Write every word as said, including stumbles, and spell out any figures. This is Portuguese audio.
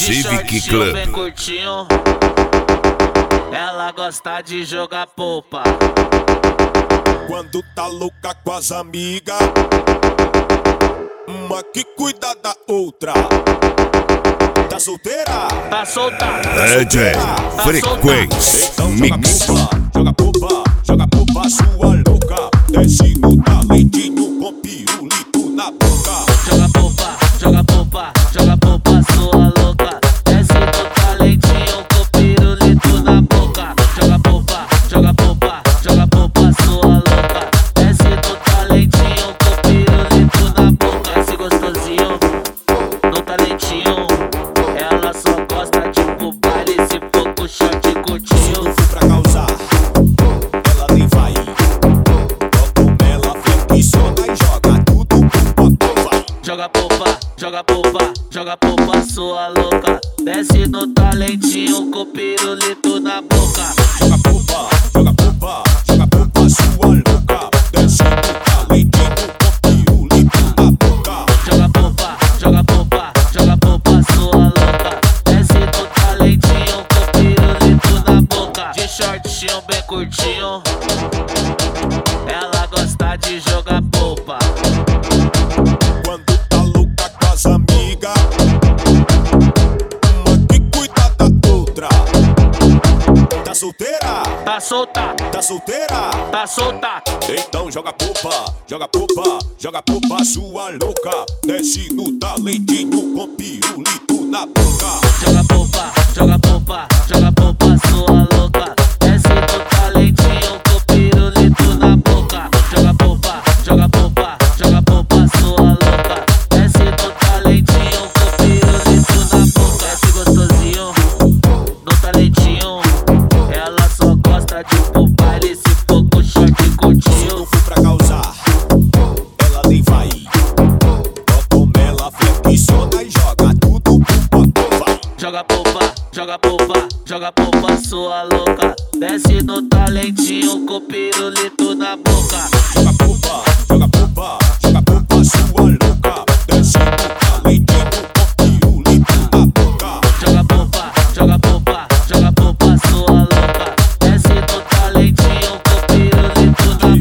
Civic Club. Bem curtinho, ela gosta de jogar polpa. Quando tá louca com as amigas, uma que cuida da outra. Tá solteira? Tá solta. D J Frequência Então Mix. joga polpa, joga polpa, sua louca. Desce no talentinho com pirulito na boca. Joga polpa, joga polpa, joga polpa, sua louca. Desce no talentinho com pirulito na boca. Joga polpa, joga polpa, joga polpa, sua louca. Desce no talentinho com pirulito na boca. Esse gostosinho, no talentinho, ela só gosta de pro baile se for com short Se curtinho. não for pra causar, ela nem vai. Bota ela flexiona e joga tudo pro botão, vai. Joga polpa, joga polpa, joga polpa, sua louca. Desce no talentinho com pirulito na boca. Joga polpa, joga polpa, joga polpa, sua louca. Desce no talentinho com pirulito na boca. Joga polpa, joga polpa, joga polpa, sua louca. Desce no talentinho com pirulito na boca. De shortinho bem curtinho, ela gosta de jogar polpa. Quando tá louca com as amigas, uma que cuida da outra. Tá solteira? Tá solta, Tá solteira? tá solta. Então joga polpa, joga polpa, joga polpa, sua louca. Desce no talentinho com pirulito na boca. Joga polpa, joga polpa, joga polpa, sua louca. Desce no talentinho com pirulito na boca. Joga polpa, joga polpa, joga polpa, sua louca. Desce no talentinho com pirulito na boca. Esse gostosinho, no talentinho, ela só gosta de pro baile se for com short Se não curtinho. for pra causar, ela nem vai. Bota ela flexiona e joga tudo pro botão, vai. Joga polpa, joga polpa, joga polpa, sua louca. Desce no talentinho com pirulito na boca. Joga polpa, joga polpa, joga